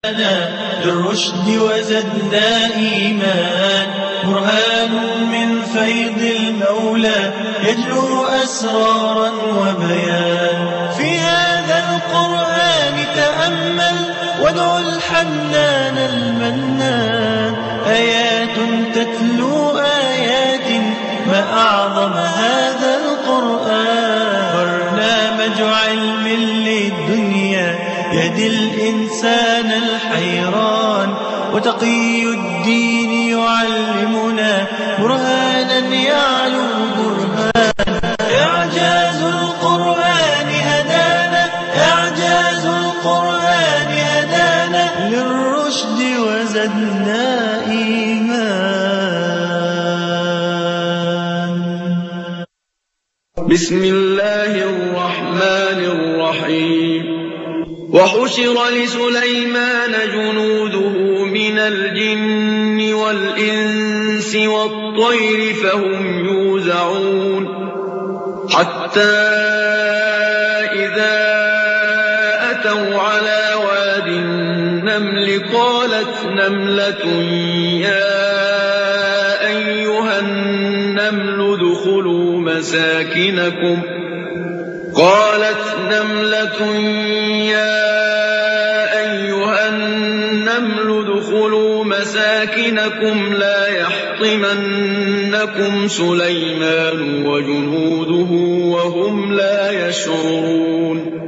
للرشد وزدنا إيمان، برهان من فيض المولى يجلو أسرارا وبيان. في هذا القرآن تأمل وادع الحنان المنان، آيات تتلو آيات ما أعظم هذا القرآن. برنامج علم للدنيا يهدي الإنسان الحيران، وتقي الدين يعلمنا برهانا يعلو برهان. إعجاز القرآن هدانا، إعجاز القرآن هدانا للرشد وزدنا إيمان. بسم الله الرحمن الرحيم. وحشر لسليمان جنوده من الجن والإنس والطير فهم يوزعون، حتى إذا أتوا على واد النمل قالت نملة يا أيها النمل ادخلوا مساكنكم، قالت نملة يا أيها النمل ادخلوا مساكنكم لا يحطمنكم سليمان وجنوده وهم لا يشعرون.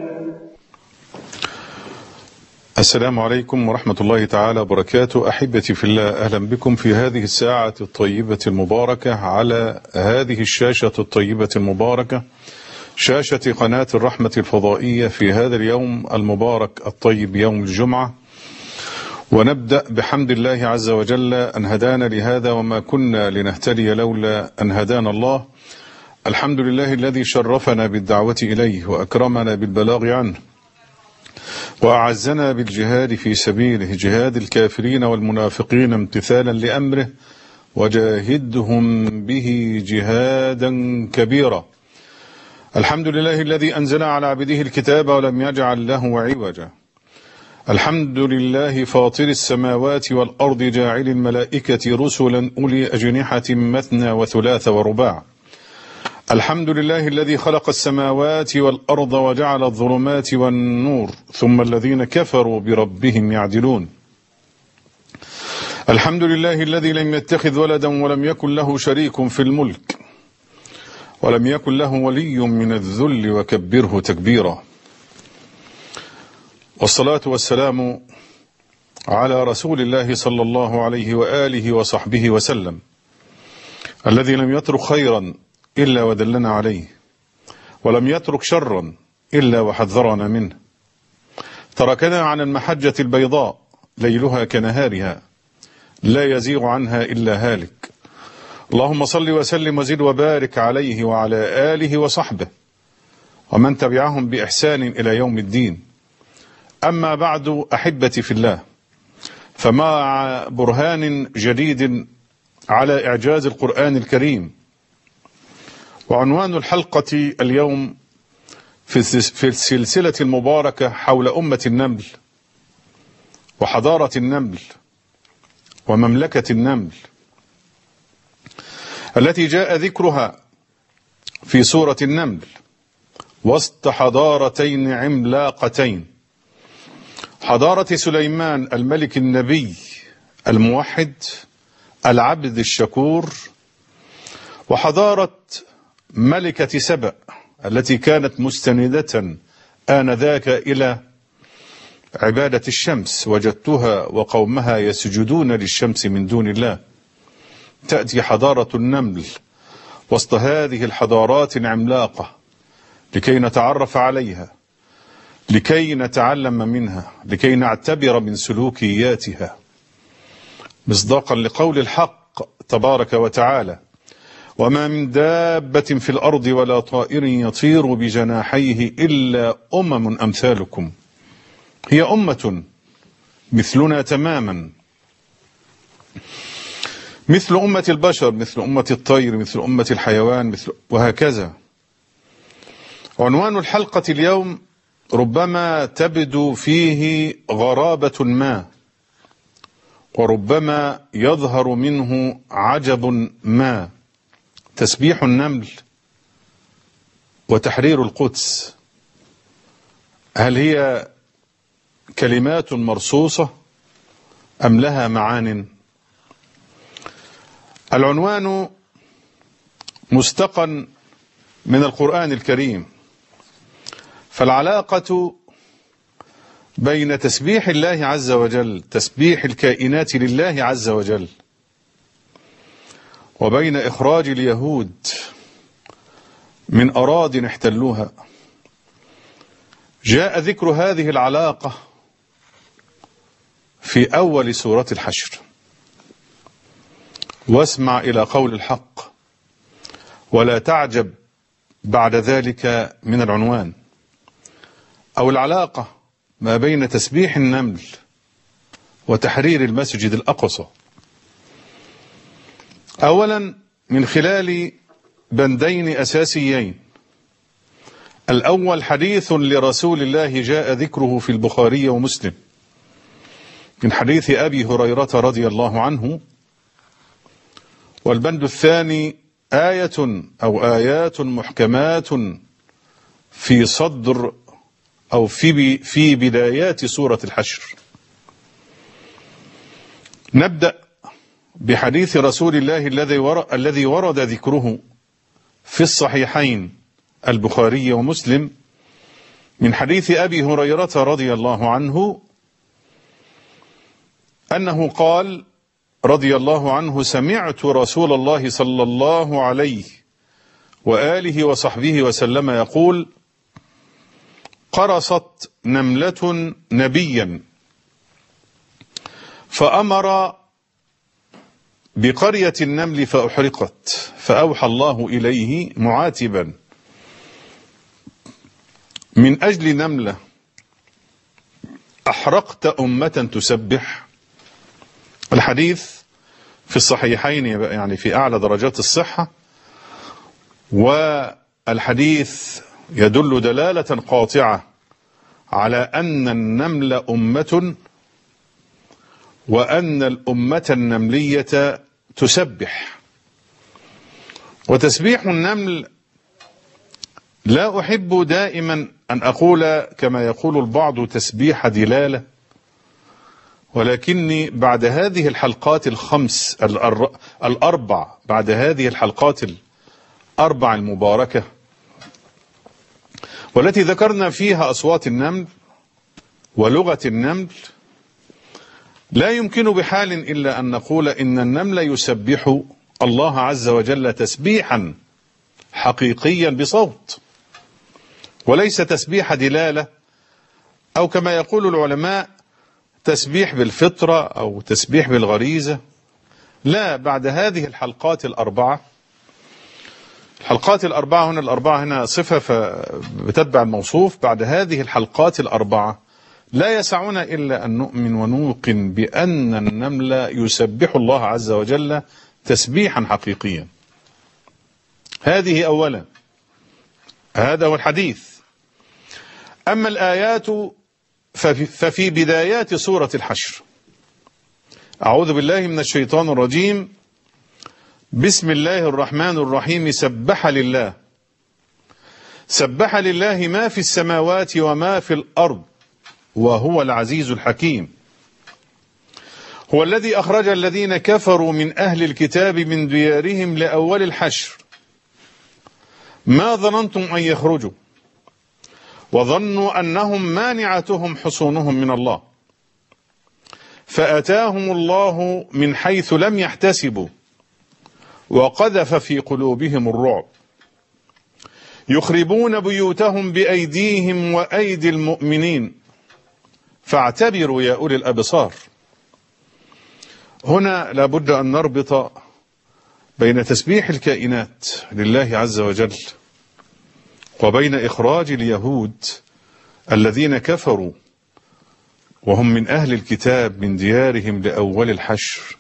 السلام عليكم ورحمة الله تعالى وبركاته. أحبتي في الله، أهلا بكم في هذه الساعة الطيبة المباركة على هذه الشاشة الطيبة المباركة، شاشة قناة الرحمة الفضائية، في هذا اليوم المبارك الطيب يوم الجمعة. ونبدأ بحمد الله عز وجل أن هدانا لهذا وما كنا لنهتدي لولا أن هدانا الله. الحمد لله الذي شرفنا بالدعوة إليه وأكرمنا بالبلاغ عنه وأعزنا بالجهاد في سبيله، جهاد الكافرين والمنافقين امتثالا لأمره، وجاهدهم به جهادا كبيرا. الحمد لله الذي أنزل على عبده الكتاب ولم يجعل له عوجا. الحمد لله فاطر السماوات والأرض جاعل الملائكة رسلا أولي أجنحة مثنى وثلاث ورباع. الحمد لله الذي خلق السماوات والأرض وجعل الظلمات والنور ثم الذين كفروا بربهم يعدلون. الحمد لله الذي لم يتخذ ولدا ولم يكن له شريك في الملك ولم يكن له ولي من الذل وكبره تكبيرا. والصلاة والسلام على رسول الله صلى الله عليه وآله وصحبه وسلم، الذي لم يترك خيرا إلا ودلنا عليه، ولم يترك شرا إلا وحذرنا منه، تركنا عن المحجة البيضاء ليلها كنهارها لا يزيغ عنها إلا هالك. اللهم صل وسلم وزد وبارك عليه وعلى آله وصحبه ومن تبعهم بإحسان إلى يوم الدين. أما بعد، أحبتي في الله، فمع برهان جديد على إعجاز القرآن الكريم. وعنوان الحلقة اليوم في السلسلة المباركة حول أمة النمل وحضارة النمل ومملكة النمل، التي جاء ذكرها في سورة النمل وسط حضارتين عملاقتين: حضارة سليمان الملك النبي الموحد العبد الشكور، وحضارة ملكة سبأ التي كانت مستندة آنذاك إلى عبادة الشمس. وجدتها وقومها يسجدون للشمس من دون الله. تأتي حضارة النمل وسط هذه الحضارات العملاقة لكي نتعرف عليها، لكي نتعلم منها، لكي نعتبر من سلوكياتها، مصداقا لقول الحق تبارك وتعالى: وما من دابة في الأرض ولا طائر يطير بجناحيه إلا أمم أمثالكم. هي أمة مثلنا تماما، مثل أمة البشر، مثل أمة الطير، مثل أمة الحيوان، وهكذا. عنوان الحلقة اليوم ربما تبدو فيه غرابة ما، وربما يظهر منه عجب ما. تسبيح النمل وتحرير القدس، هل هي كلمات مرصوصة أم لها معان؟ العنوان مستقى من القرآن الكريم، فالعلاقة بين تسبيح الله عز وجل، تسبيح الكائنات لله عز وجل، وبين إخراج اليهود من أراضٍ احتلوها، جاء ذكر هذه العلاقة في أول سورة الحشر. واسمع إلى قول الحق ولا تعجب بعد ذلك من العنوان، أو العلاقة ما بين تسبيح النمل وتحرير المسجد الأقصى. أولا من خلال بندين أساسيين. الأول حديث لرسول الله جاء ذكره في البخاري ومسلم من حديث أبي هريرة رضي الله عنه. والبند الثاني آية أو آيات محكمات في صدر أو في بدايات سورة الحشر. نبدأ بحديث رسول الله الذي ورد ذكره في الصحيحين البخاري ومسلم من حديث أبي هريرة رضي الله عنه أنه قال رضي الله عنه: سمعت رسول الله صلى الله عليه وآله وصحبه وسلم يقول: قرصت نملة نبيا فأمر بقرية النمل فأحرقت، فأوحى الله إليه معاتبا: من أجل نملة أحرقت أمة تسبح. الحديث في الصحيحين، يعني في أعلى درجات الصحة، والحديث يدل دلالة قاطعة على أن النمل أمة، وأن الأمة النملية تسبح. وتسبيح النمل لا أحب دائما أن أقول كما يقول البعض تسبيح دلالة، ولكني بعد هذه الحلقات الخمس الأربع، بعد هذه الحلقات الأربع المباركة والتي ذكرنا فيها أصوات النمل ولغة النمل، لا يمكن بحال إلا أن نقول إن النمل يسبح الله عز وجل تسبيحا حقيقيا بصوت، وليس تسبيح دلالة، أو كما يقول العلماء تسبيح بالفطرة أو تسبيح بالغريزة. لا، بعد هذه الحلقات الأربعة، الحلقات الأربعة هنا، الأربعة هنا صفة فبتتبع الموصوف، بعد هذه الحلقات الأربعة لا يسعنا إلا أن نؤمن ونوقن بأن النمل يسبح الله عز وجل تسبيحا حقيقيا. هذه أولا، هذا هو الحديث. أما الآيات ففي بدايات سورة الحشر. أعوذ بالله من الشيطان الرجيم. بسم الله الرحمن الرحيم. سبح لله، سبح لله ما في السماوات وما في الأرض وهو العزيز الحكيم. هو الذي أخرج الذين كفروا من أهل الكتاب من ديارهم لأول الحشر ما ظننتم أن يخرجوا وظنوا أنهم مانعتهم حصونهم من الله فأتاهم الله من حيث لم يحتسبوا وقذف في قلوبهم الرعب يخربون بيوتهم بأيديهم وأيدي المؤمنين فاعتبروا يا أولي الأبصار. هنا لابد أن نربط بين تسبيح الكائنات لله عز وجل وبين إخراج اليهود الذين كفروا وهم من أهل الكتاب من ديارهم لأول الحشر.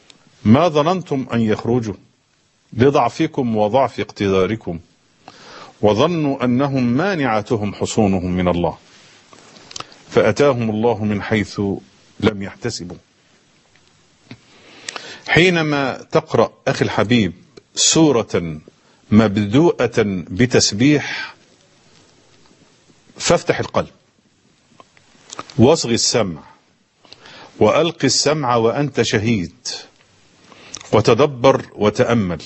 ما ظننتم أن يخرجوا لضعفكم وضعف اقتداركم وظنوا أنهم مانعتهم حصونهم من الله فأتاهم الله من حيث لم يحتسبوا. حينما تقرأ أخي الحبيب سورة مبدوءة بتسبيح فافتح القلب واصغي السمع وألق السمع وأنت شهيد وتدبر وتأمل،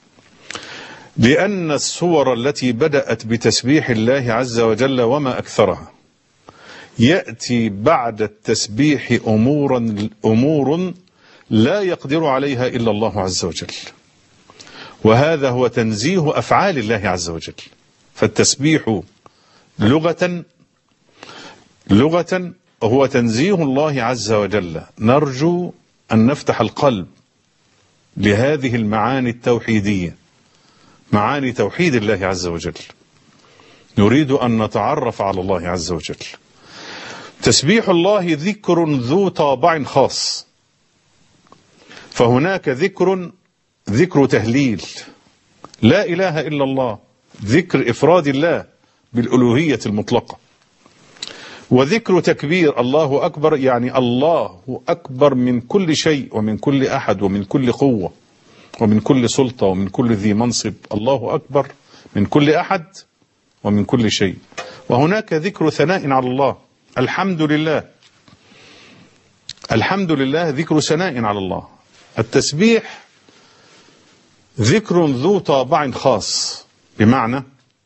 لأن السور التي بدأت بتسبيح الله عز وجل وما أكثرها يأتي بعد التسبيح أمور لا يقدر عليها إلا الله عز وجل، وهذا هو تنزيه أفعال الله عز وجل. فالتسبيح لغة هو تنزيه الله عز وجل. نرجو أن نفتح القلب لهذه المعاني التوحيدية، معاني توحيد الله عز وجل. نريد أن نتعرف على الله عز وجل. تسبيح الله ذكر ذو طابع خاص، فهناك ذكر تهليل لا إله إلا الله، ذكر إفراد الله بالألوهية المطلقة، وذكر تكبير الله أكبر، يعني الله أكبر من كل شيء ومن كل أحد ومن كل قوة ومن كل سلطة ومن كل ذي منصب. الله أكبر من كل أحد ومن كل شيء. وهناك ذكر ثناء على الله، الحمد لله، الحمد لله ذكر ثناء على الله. التسبيح ذكر ذو طابع خاص، بمعنى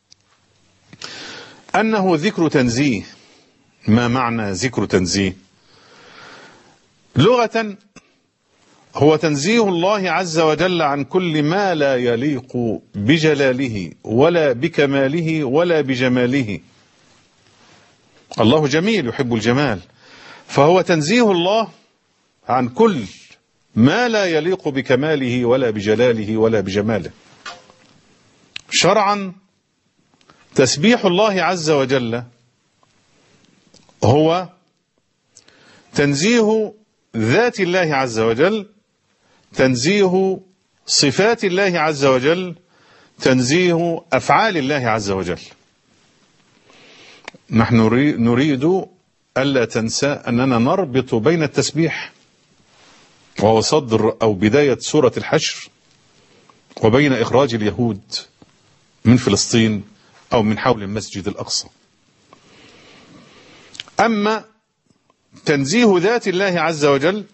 أنه ذكر تنزيه. ما معنى ذكر تنزيه؟ لغة هو تنزيه الله عز وجل عن كل ما لا يليق بجلاله ولا بكماله ولا بجماله. الله جميل يحب الجمال، فهو تنزيه الله عن كل ما لا يليق بكماله ولا بجلاله ولا بجماله. شرعا تسبيح الله عز وجل هو تنزيه ذات الله عز وجل، تنزيه صفات الله عز وجل، تنزيه أفعال الله عز وجل. نحن نريد ألا تنسى أننا نربط بين التسبيح وهو صدر أو بداية سورة الحشر وبين إخراج اليهود من فلسطين أو من حول المسجد الأقصى. أما تنزيه ذات الله عز وجل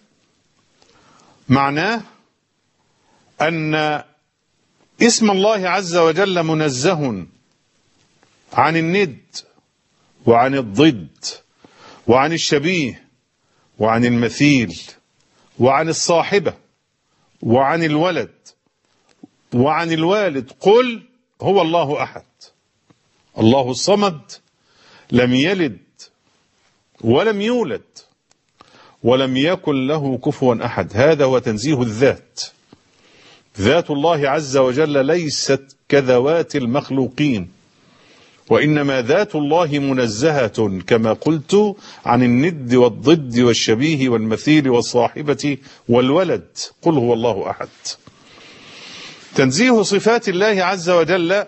معناه أن اسم الله عز وجل منزه عن الند وعن الضد وعن الشبيه وعن المثيل وعن الصاحبة وعن الولد وعن الوالد. قل هو الله أحد الله الصمد لم يلد ولم يولد ولم يكن له كفوا أحد. هذا هو تنزيه الذات. ذات الله عز وجل ليست كذوات المخلوقين، وإنما ذات الله منزهة كما قلت عن الند والضد والشبيه والمثيل والصاحبة والولد. قل هو الله أحد. تنزيه صفات الله عز وجل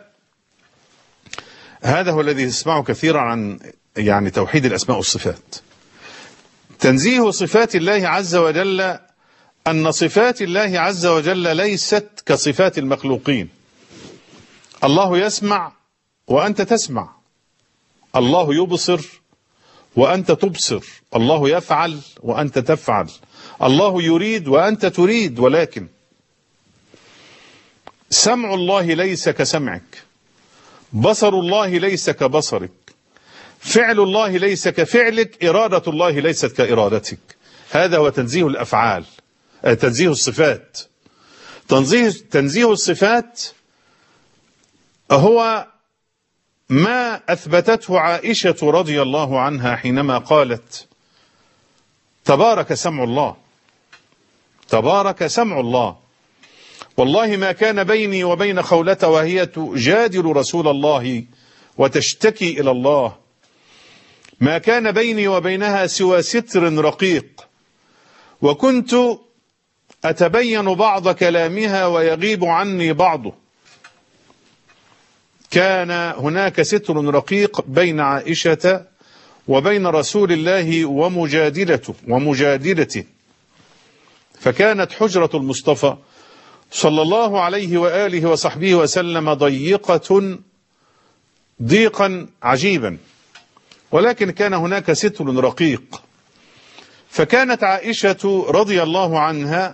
هذا هو الذي تسمعه كثيرا عن يعني توحيد الأسماء والصفات. تنزيه صفات الله عز وجل أن صفات الله عز وجل ليست كصفات المخلوقين. الله يسمع وأنت تسمع، الله يبصر وأنت تبصر، الله يفعل وأنت تفعل، الله يريد وأنت تريد. ولكن سمع الله ليس كسمعك، بصر الله ليس كبصرك، فعل الله ليس كفعلك، إرادة الله ليست كإرادتك. هذا هو تنزيه الأفعال، تنزيه الصفات. تنزيه الصفات هو ما أثبتته عائشة رضي الله عنها حينما قالت تبارك سمع الله، تبارك سمع الله، والله ما كان بيني وبين خولة وهي تجادل رسول الله وتشتكي إلى الله، ما كان بيني وبينها سوى ستر رقيق، وكنت أتبين بعض كلامها ويغيب عني بعضه. كان هناك ستر رقيق بين عائشة وبين رسول الله ومجادلته، فكانت حجرة المصطفى صلى الله عليه وآله وصحبه وسلم ضيقا عجيبا، ولكن كان هناك ستر رقيق. فكانت عائشة رضي الله عنها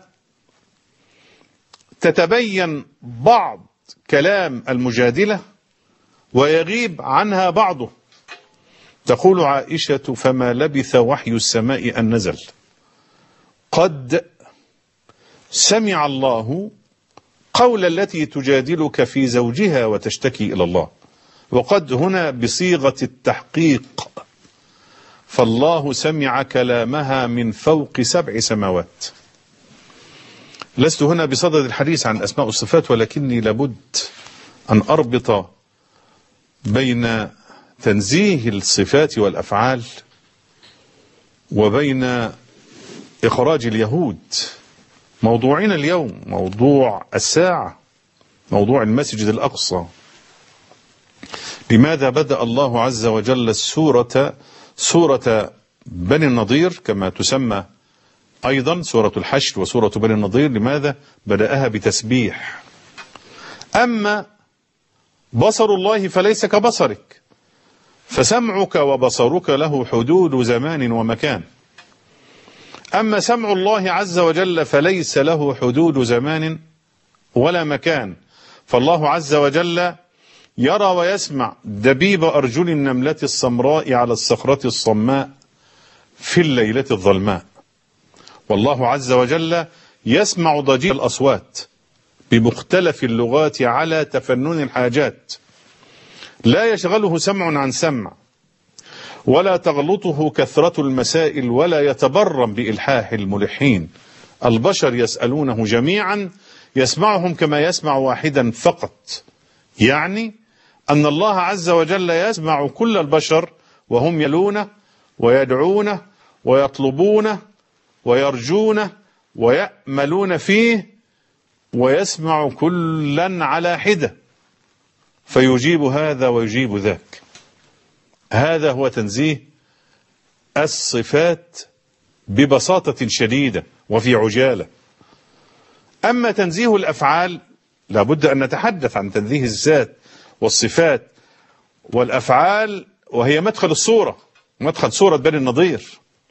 تتبين بعض كلام المجادلة ويغيب عنها بعضه. تقول عائشة: فما لبث وحي السماء أن نزل، قد سمع الله قول التي تجادلك في زوجها وتشتكي إلى الله، وقد هنا بصيغة التحقيق، فالله سمع كلامها من فوق 7 سماوات. لست هنا بصدد الحديث عن أسماء الصفات، ولكني لابد أن أربط بين تنزيه الصفات والأفعال وبين إخراج اليهود. موضوعنا اليوم موضوع الساعة، موضوع المسجد الأقصى. لماذا بدأ الله عز وجل سورة بني النضير كما تسمى أيضا سورة الحشر وسورة بني النضير؟ لماذا بدأها بتسبيح؟ أما بصر الله فليس كبصرك، فسمعك وبصرك له حدود زمان ومكان. أما سمع الله عز وجل فليس له حدود زمان ولا مكان، فالله عز وجل يرى ويسمع دبيب أرجل النملة السمراء على الصخرة الصماء في الليلة الظلماء. والله عز وجل يسمع ضجيج الأصوات بمختلف اللغات على تفنن الحاجات، لا يشغله سمع عن سمع، ولا تغلطه كثرة المسائل، ولا يتبرم بإلحاح الملحين. البشر يسألونه جميعا يسمعهم كما يسمع واحدا فقط، يعني أن الله عز وجل يسمع كل البشر وهم يلونه ويدعونه ويطلبونه ويرجونه ويأملون فيه، ويسمع كلا على حدة، فيجيب هذا ويجيب ذاك. هذا هو تنزيه الصفات ببساطة شديدة وفي عجالة. أما تنزيه الأفعال لابد أن نتحدث عن تنزيه الذات والصفات والأفعال، وهي مدخل الصورة، مدخل سورة بني النضير.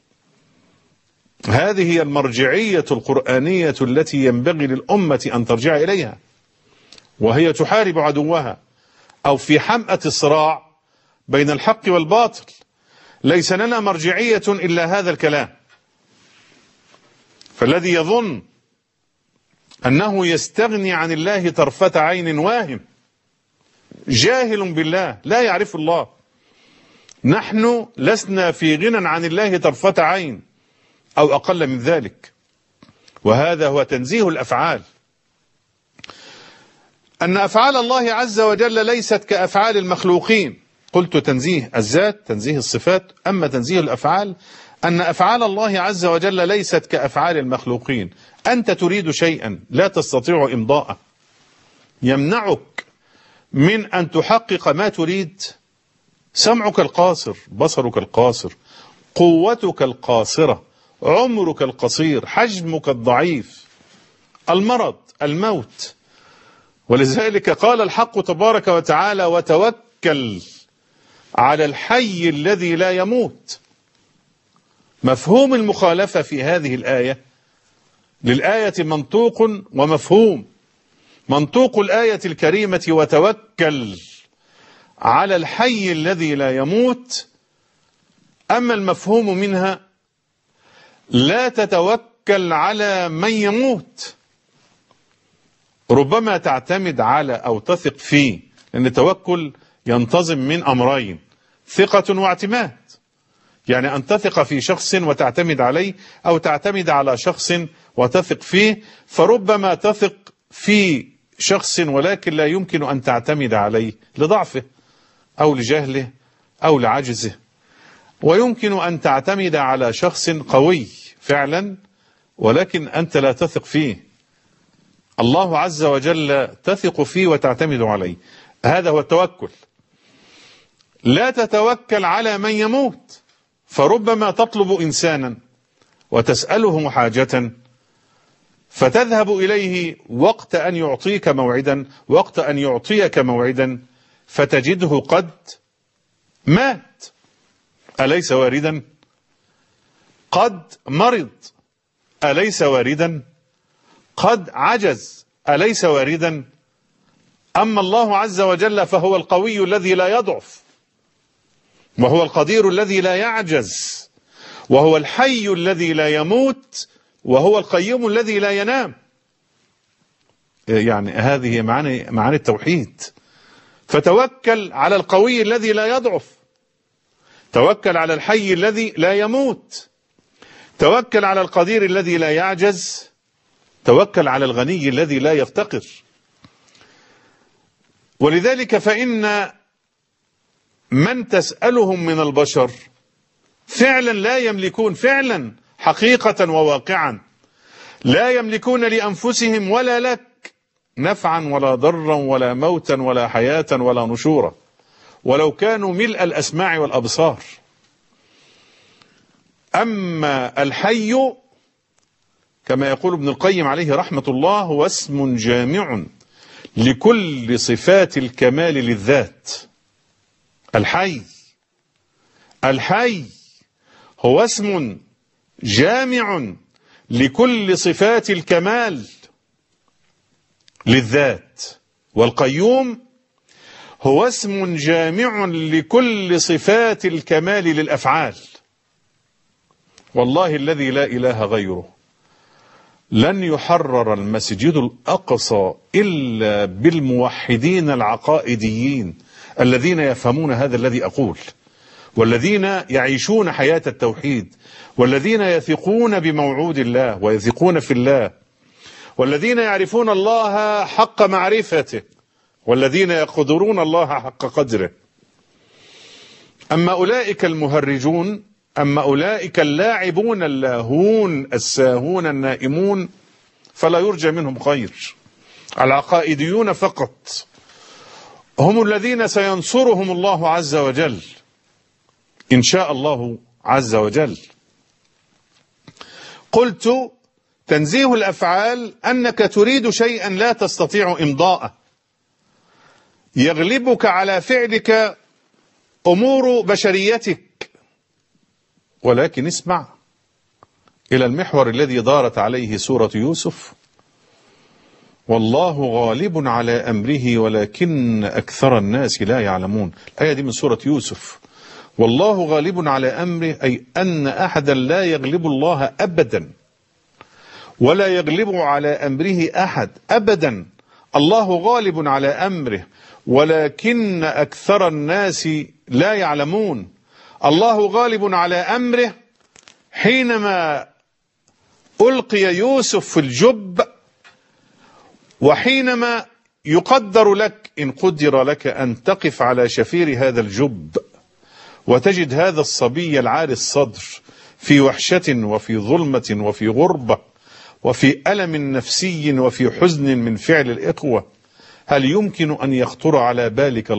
هذه هي المرجعية القرآنية التي ينبغي للأمة أن ترجع إليها، وهي تحارب عدوها أو في حمأة الصراع بين الحق والباطل. ليس لنا مرجعية إلا هذا الكلام. فالذي يظن أنه يستغني عن الله طرفة عين واهم، جاهل بالله، لا يعرف الله. نحن لسنا في غنى عن الله طرفة عين أو أقل من ذلك. وهذا هو تنزيه الأفعال، أن أفعال الله عز وجل ليست كأفعال المخلوقين. قلت تنزيه الذات، تنزيه الصفات. أما تنزيه الأفعال أن أفعال الله عز وجل ليست كأفعال المخلوقين. أنت تريد شيئا لا تستطيع إمضاءه، يمنعك من أن تحقق ما تريد سمعك القاصر، بصرك القاصر، قوتك القاصرة، عمرك القصير، حجمك الضعيف، المرض، الموت. ولذلك قال الحق تبارك وتعالى: وتوكل على الحي الذي لا يموت. مفهوم المخالفة في هذه الآية للآية منطوق ومفهوم. منطوق الآية الكريمة وتوكل على الحي الذي لا يموت، أما المفهوم منها لا تتوكل على من يموت. ربما تعتمد على أو تثق فيه، لأن التوكل ينتظم من أمرين: ثقة واعتماد. يعني أن تثق في شخص وتعتمد عليه، أو تعتمد على شخص وتثق فيه. فربما تثق في شخص ولكن لا يمكن أن تعتمد عليه لضعفه أو لجهله أو لعجزه، ويمكن أن تعتمد على شخص قوي فعلا ولكن أنت لا تثق فيه. الله عز وجل تثق فيه وتعتمد عليه. هذا هو التوكل. لا تتوكل على من يموت، فربما تطلب إنسانا وتسأله حاجة فتذهب إليه وقت أن يعطيك موعدا، وقت أن يعطيك موعدا فتجده قد مات. أليس واردا؟ قد مرض، أليس واردا؟ قد عجز، أليس واردا؟ أما الله عز وجل فهو القوي الذي لا يضعف، وهو القدير الذي لا يعجز، وهو الحي الذي لا يموت، وهو القيوم الذي لا ينام. يعني هذه معاني التوحيد. فتوكل على القوي الذي لا يضعف، توكل على الحي الذي لا يموت، توكل على القدير الذي لا يعجز، توكل على الغني الذي لا يفتقر. ولذلك فإن من تسألهم من البشر فعلا لا يملكون، فعلا حقيقة وواقعا لا يملكون لأنفسهم ولا لك نفعا ولا ضرا ولا موتا ولا حياة ولا نشورا، ولو كانوا ملء الأسماع والأبصار. أما الحي كما يقول ابن القيم عليه رحمة الله هو اسم جامع لكل صفات الكمال للذات. الحي هو اسم جامع لكل صفات الكمال للذات، والقيوم هو اسم جامع لكل صفات الكمال للأفعال. والله الذي لا إله غيره لن يحرر المسجد الأقصى إلا بالموحدين العقائديين الذين يفهمون هذا الذي أقول، والذين يعيشون حياة التوحيد، والذين يثقون بموعود الله ويثقون في الله، والذين يعرفون الله حق معرفته، والذين يقدرون الله حق قدره. أما أولئك المهرجون، أما أولئك اللاعبون اللاهون الساهون النائمون فلا يرجى منهم خير. العقائديون فقط هم الذين سينصرهم الله عز وجل إن شاء الله عز وجل. قلت تنزيه الأفعال أنك تريد شيئا لا تستطيع إمضاءه، يغلبك على فعلك أمور بشريتك. ولكن اسمع إلى المحور الذي دارت عليه سورة يوسف: والله غالب على أمره ولكن أكثر الناس لا يعلمون. الآية دي من سورة يوسف. والله غالب على أمره أي أن أحدا لا يغلب الله أبدا، ولا يغلب على أمره أحد أبدا. الله غالب على أمره ولكن أكثر الناس لا يعلمون. الله غالب على أمره حينما ألقي يوسف في الجب، وحينما يقدر لك إن قدر لك أن تقف على شفير هذا الجب وتجد هذا الصبي العاري الصدر في وحشة وفي ظلمة وفي غربة وفي ألم نفسي وفي حزن من فعل الإخوة، هل يمكن أن يخطر على بالك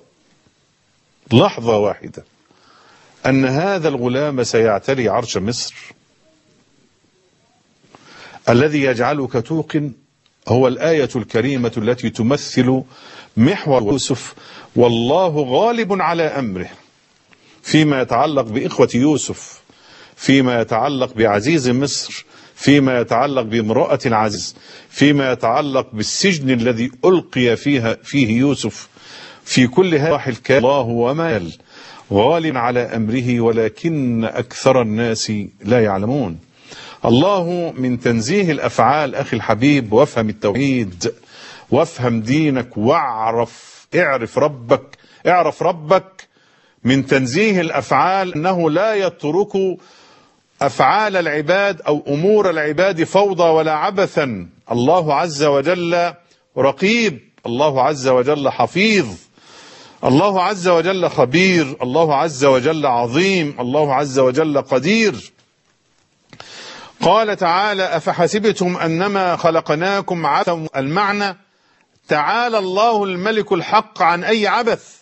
لحظة واحدة أن هذا الغلام سيعتلي عرش مصر؟ الذي يجعلك توقن هو الآية الكريمة التي تمثل محور يوسف: والله غالب على أمره، فيما يتعلق بإخوة يوسف، فيما يتعلق بعزيز مصر، فيما يتعلق بامرأة العزيز، فيما يتعلق بالسجن الذي ألقي فيه يوسف، في كل هذا كان الله وما يل غالب على أمره ولكن أكثر الناس لا يعلمون. الله من تنزيه الأفعال أخي الحبيب، وافهم التوحيد وافهم دينك اعرف ربك. من تنزيه الأفعال أنه لا يترك أفعال العباد أو أمور العباد فوضى ولا عبثا. الله عز وجل رقيب، الله عز وجل حفيظ، الله عز وجل خبير، الله عز وجل عظيم، الله عز وجل قدير. قال تعالى: أفحسبتم أنما خلقناكم عبثا. المعنى تعالى الله الملك الحق عن أي عبث.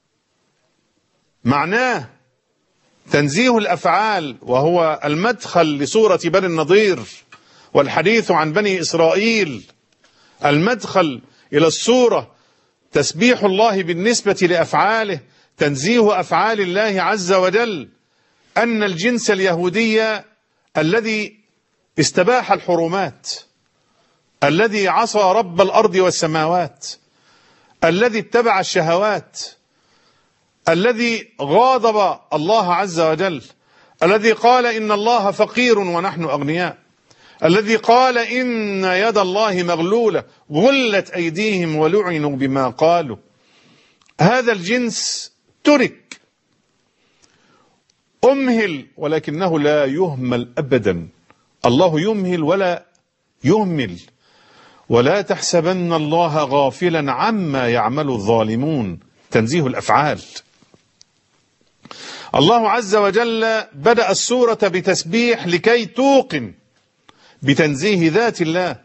معناه تنزيه الأفعال، وهو المدخل لسورة بني النضير والحديث عن بني إسرائيل. المدخل إلى السورة تسبيح الله بالنسبة لأفعاله، تنزيه أفعال الله عز وجل. أن الجنس اليهودي الذي استباح الحرمات، الذي عصى رب الأرض والسماوات، الذي اتبع الشهوات، الذي غاضب الله عز وجل، الذي قال إن الله فقير ونحن أغنياء، الذي قال إن يد الله مغلولة غلت أيديهم ولعنوا بما قالوا. هذا الجنس ترك، أمهل، ولكنه لا يهمل أبدا. الله يمهل ولا يهمل. ولا تحسبن الله غافلا عما يعمل الظالمون. تنزيه الأفعال. الله عز وجل بدأ السورة بتسبيح لكي توقن بتنزيه ذات الله،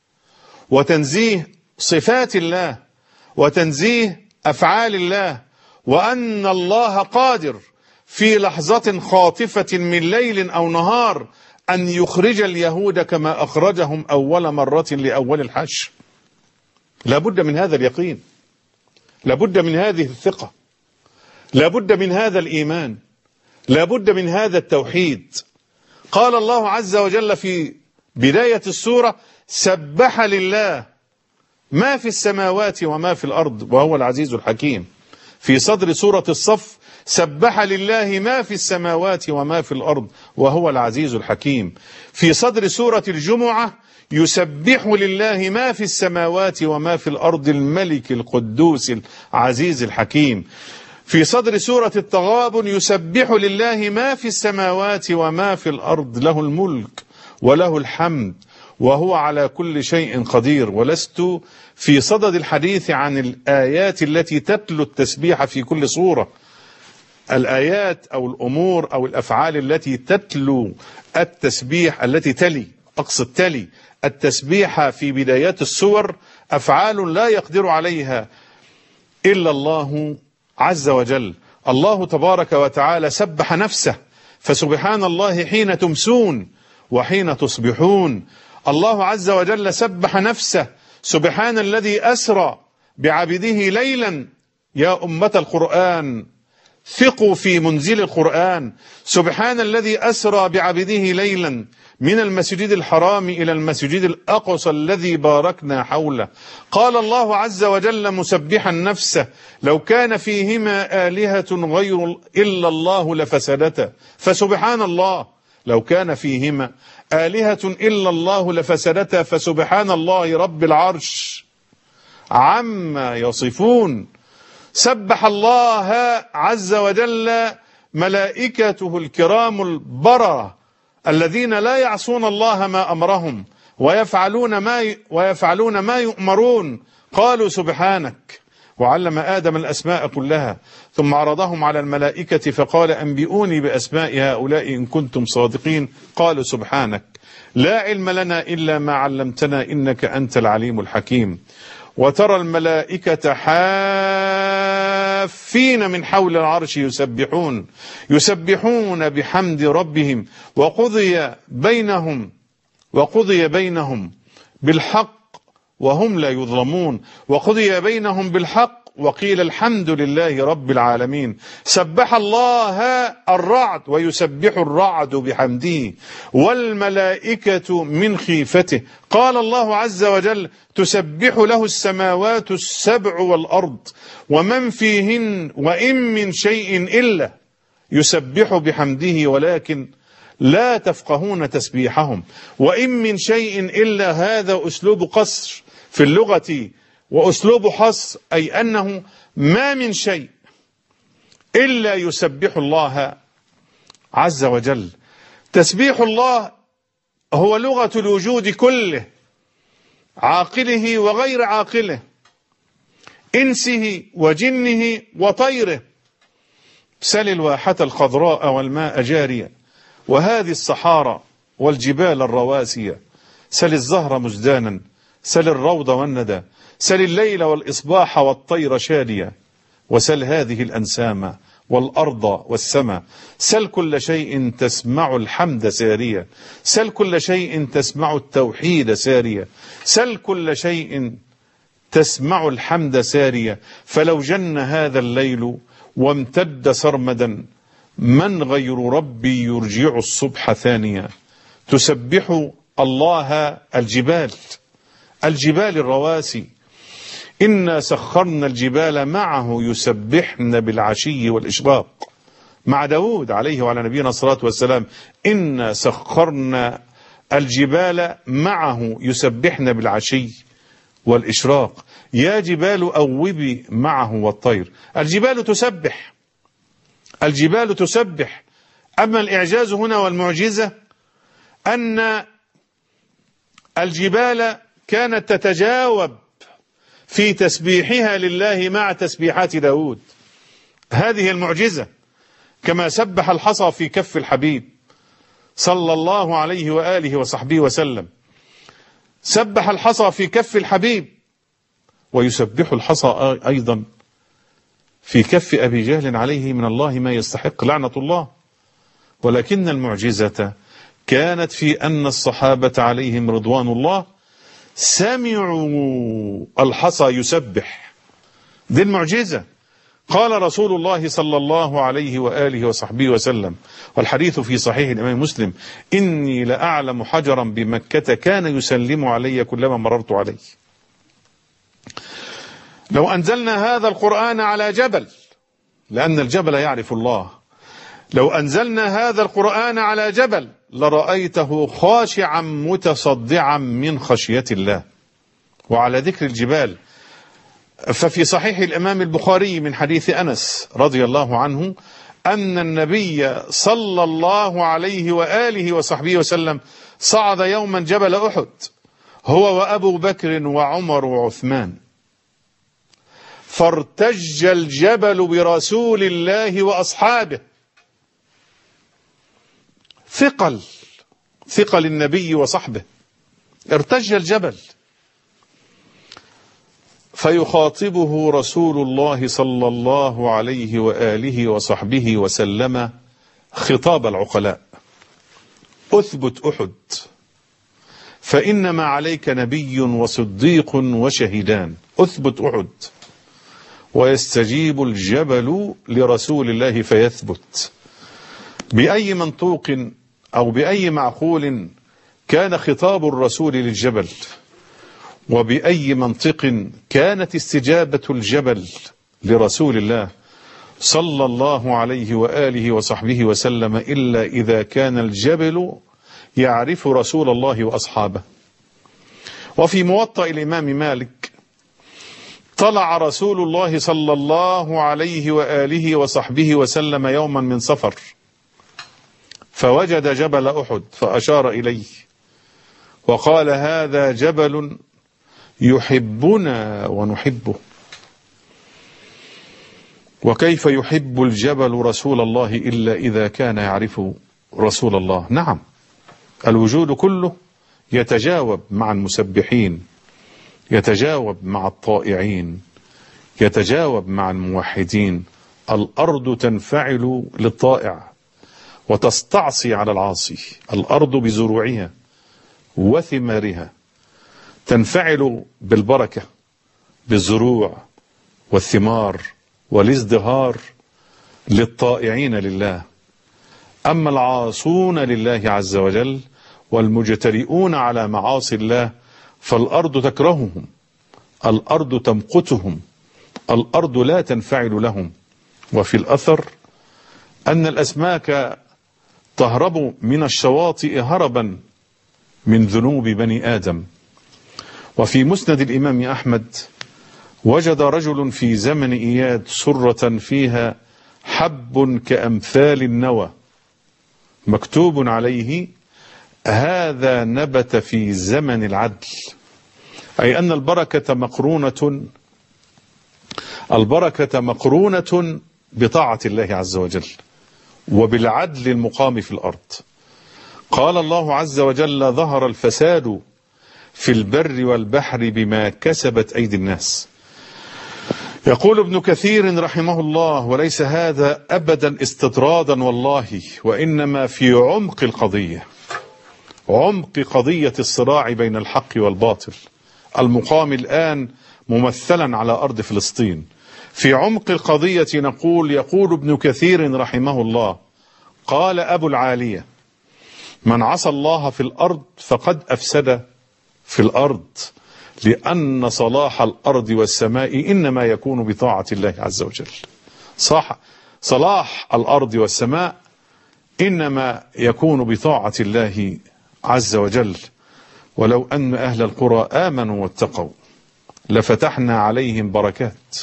وتنزيه صفات الله، وتنزيه أفعال الله، وأن الله قادر في لحظة خاطفة من ليل أو نهار أن يخرج اليهود كما أخرجهم أول مرة لأول الحشر. لابد من هذا اليقين، لابد من هذه الثقة، لابد من هذا الإيمان، لابد من هذا التوحيد. قال الله عز وجل في بداية السورة: سبح لله ما في السماوات وما في الأرض وهو العزيز الحكيم. في صدر سورة الصف: سبح لله ما في السماوات وما في الأرض وهو العزيز الحكيم. في صدر سورة الجمعة: يسبح لله ما في السماوات وما في الأرض الملك القدوس العزيز الحكيم. في صدر سورة التغابن: يسبح لله ما في السماوات وما في الأرض له الملك وله الحمد وهو على كل شيء قدير. ولست في صدد الحديث عن الآيات التي تتلو التسبيح في كل سورة. الآيات أو الأمور أو الأفعال التي تتلو التسبيح، التي تلي التسبيح في بدايات السور، أفعال لا يقدر عليها إلا الله عز وجل. الله تبارك وتعالى سبح نفسه، فسبحان الله حين تمسون وحين تصبحون. الله عز وجل سبح نفسه: سبحان الذي أسرى بعبده ليلا. يا أمة القرآن ثقوا في منزل القرآن. سبحان الذي أسرى بعبده ليلا من المسجد الحرام إلى المسجد الأقصى الذي باركنا حوله. قال الله عز وجل مسبحا نفسه: لو كان فيهما آلهة غير إلا الله لفسدتا. فسبحان الله. لو كان فيهما آلهة إلا الله لفسدتا، فسبحان الله رب العرش عما يصفون. سبح الله عز وجل ملائكته الكرام البررة الذين لا يعصون الله ما أمرهم ويفعلون ما يؤمرون. قالوا سبحانك. وعلم آدم الأسماء كلها ثم عرضهم على الملائكة فقال: أنبئوني بأسماء هؤلاء إن كنتم صادقين. قالوا سبحانك لا علم لنا إلا ما علمتنا إنك أنت العليم الحكيم. وترى الملائكة حافين من حول العرش يسبحون بحمد ربهم وقضي بينهم بالحق وهم لا يظلمون. وقضي بينهم بالحق وقيل الحمد لله رب العالمين. سبح الله الرعد ويسبح الرعد بحمده والملائكة من خيفته. قال الله عز وجل: تسبح له السماوات السبع والأرض ومن فيهن وإن من شيء إلا يسبح بحمده ولكن لا تفقهون تسبيحهم. وإن من شيء إلا هذا أسلوب قصر في اللغة وأسلوب حصر، أي أنه ما من شيء إلا يسبح الله عز وجل. تسبيح الله هو لغة الوجود كله، عاقله وغير عاقله، إنسه وجنه وطيره. سل الواحة الخضراء والماء جاريا وهذه الصحارى والجبال الرواسية. سل الزهر مزدانا سل الروض والندى، سل الليل والإصباح والطير شاديا، وسل هذه الأنسام والأرض والسماء، سل كل شيء تسمع الحمد ساريا، سل كل شيء تسمع التوحيد ساريا، سل كل شيء تسمع الحمد ساريا، فلو جن هذا الليل وامتد سرمدا، من غير ربي يرجع الصبح ثانيا. تسبح الله الجبال، الجبال الرواسي، إنا سخرنا الجبال معه يسبحن بالعشي والإشراق. مع داود عليه وعلى نبينا الصلاة والسلام، إنا سخرنا الجبال معه يسبحن بالعشي والإشراق. يا جبال أوبي معه والطير. الجبال تسبح، الجبال تسبح. أما الإعجاز هنا والمعجزة أن الجبال كانت تتجاوب في تسبيحها لله مع تسبيحات داود. هذه المعجزة. كما سبح الحصى في كف الحبيب صلى الله عليه وآله وصحبه وسلم، سبح الحصى في كف الحبيب، ويسبح الحصى أيضا في كف أبي جهل عليه من الله ما يستحق لعنة الله. ولكن المعجزة كانت في أن الصحابة عليهم رضوان الله سمعوا الحصى يسبح. دي المعجزة. قال رسول الله صلى الله عليه وآله وصحبه وسلم، والحديث في صحيح الإمام مسلم: إني لأعلم حجرا بمكة كان يسلم علي كلما مررت عليه. لو أنزلنا هذا القرآن على جبل، لأن الجبل يعرف الله، لو أنزلنا هذا القرآن على جبل لرأيته خاشعا متصدعا من خشية الله. وعلى ذكر الجبال، ففي صحيح الإمام البخاري من حديث أنس رضي الله عنه أن النبي صلى الله عليه وآله وصحبه وسلم صعد يوما جبل أحد هو وأبو بكر وعمر وعثمان، فارتج الجبل برسول الله وأصحابه. ثقل النبي وصحبه، ارتج الجبل. فيخاطبه رسول الله صلى الله عليه وآله وصحبه وسلم خطاب العقلاء: أثبت أحد، فإنما عليك نبي وصديق وشهيدان. أثبت أحد. ويستجيب الجبل لرسول الله فيثبت. بأي منطوق أو بأي معقول كان خطاب الرسول للجبل؟ وبأي منطق كانت استجابة الجبل لرسول الله صلى الله عليه وآله وصحبه وسلم إلا إذا كان الجبل يعرف رسول الله وأصحابه؟ وفي موطأ الإمام مالك: طلع رسول الله صلى الله عليه وآله وصحبه وسلم يوما من سفر، فوجد جبل أحد فأشار إليه وقال: هذا جبل يحبنا ونحبه. وكيف يحب الجبل رسول الله إلا إذا كان يعرف رسول الله؟ نعم، الوجود كله يتجاوب مع المسبحين، يتجاوب مع الطائعين، يتجاوب مع الموحدين. الأرض تنفعل للطائع وتستعصي على العاصي. الأرض بزروعها وثمارها تنفعل بالبركة، بالزروع والثمار والازدهار للطائعين لله. أما العاصون لله عز وجل والمجترئون على معاصي الله فالأرض تكرههم، الأرض تمقتهم، الأرض لا تنفعل لهم. وفي الأثر أن الأسماك تهرب من الشواطئ هربا من ذنوب بني آدم. وفي مسند الإمام أحمد: وجد رجل في زمن إياد سرة فيها حب كأمثال النوى مكتوب عليه: هذا نبت في زمن العدل. أي أن البركة مقرونة بطاعة الله عز وجل وبالعدل المقام في الأرض. قال الله عز وجل: ظهر الفساد في البر والبحر بما كسبت أيدي الناس. يقول ابن كثير رحمه الله: وليس هذا أبدا استطرادا والله، وإنما في عمق القضية، عمق قضية الصراع بين الحق والباطل المقام الآن ممثلا على أرض فلسطين. في عمق القضية يقول ابن كثير رحمه الله: قال أبو العالية: من عصى الله في الأرض فقد أفسد في الأرض، لأن صلاح الأرض والسماء إنما يكون بطاعة الله عز وجل. صلاح الأرض والسماء إنما يكون بطاعة الله عز وجل. ولو أن أهل القرى آمنوا واتقوا لفتحنا عليهم بركات.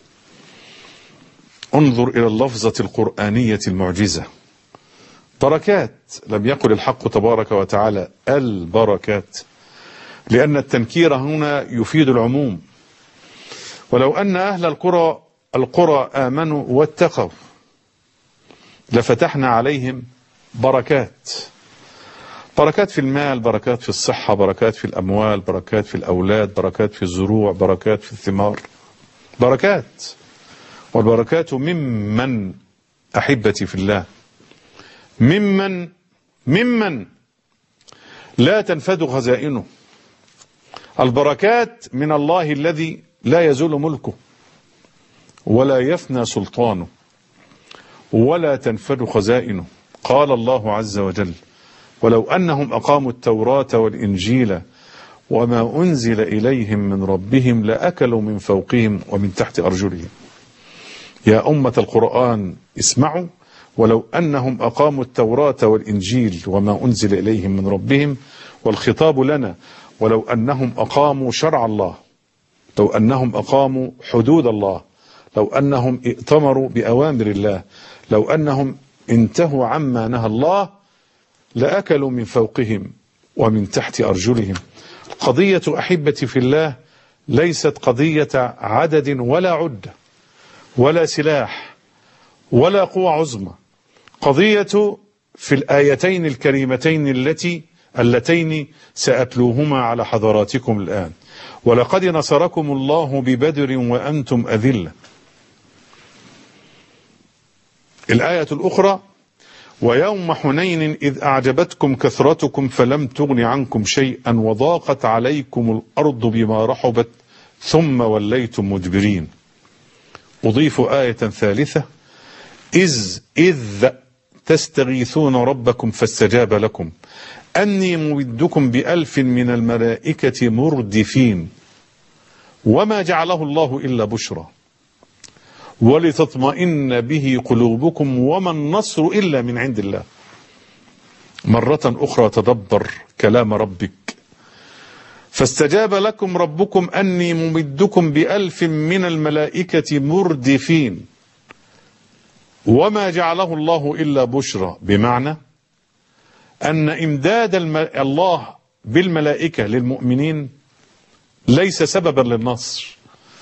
انظر إلى اللفظة القرآنية المعجزة، بركات. لم يقل الحق تبارك وتعالى البركات، لأن التنكير هنا يفيد العموم. ولو أن أهل القرى آمنوا واتقوا لفتحنا عليهم بركات، بركات في المال، بركات في الصحة، بركات في الأموال، بركات في الأولاد، بركات في الزروع، بركات في الثمار، بركات. والبركات ممن أحبتي في الله، ممن لا تنفد خزائنه. البركات من الله الذي لا يزول ملكه ولا يفنى سلطانه ولا تنفد خزائنه. قال الله عز وجل: ولو أنهم أقاموا التوراة والإنجيل وما أنزل إليهم من ربهم لأكلوا من فوقهم ومن تحت أرجلهم. يا أمة القرآن اسمعوا: ولو أنهم أقاموا التوراة والإنجيل وما أنزل إليهم من ربهم، والخطاب لنا. ولو أنهم أقاموا شرع الله، لو أنهم أقاموا حدود الله، لو أنهم ائتمروا بأوامر الله، لو أنهم انتهوا عما نهى الله، لأكلوا من فوقهم ومن تحت أرجلهم. القضية أحبتي في الله ليست قضية عدد ولا عدة ولا سلاح ولا قوة عظمى. قضية في الآيتين الكريمتين اللتين سأتلوهما على حضراتكم الآن: ولقد نصركم الله ببدر وأنتم أذلة. الآية الأخرى: ويوم حنين إذ أعجبتكم كثرتكم فلم تغن عنكم شيئا وضاقت عليكم الأرض بما رحبت ثم وليتم مدبرين. أضيف آية ثالثة: إذ تستغيثون ربكم فاستجاب لكم أني ممدكم ب1000 من الملائكة مردفين وما جعله الله إلا بشرى ولتطمئن به قلوبكم وما النصر إلا من عند الله. مرة أخرى تدبر كلام ربك: فاستجاب لكم ربكم أني ممدكم ب1000 من الملائكة مردفين وما جعله الله إلا بشرى، بمعنى أن إمداد الله بالملائكة للمؤمنين ليس سببا للنصر،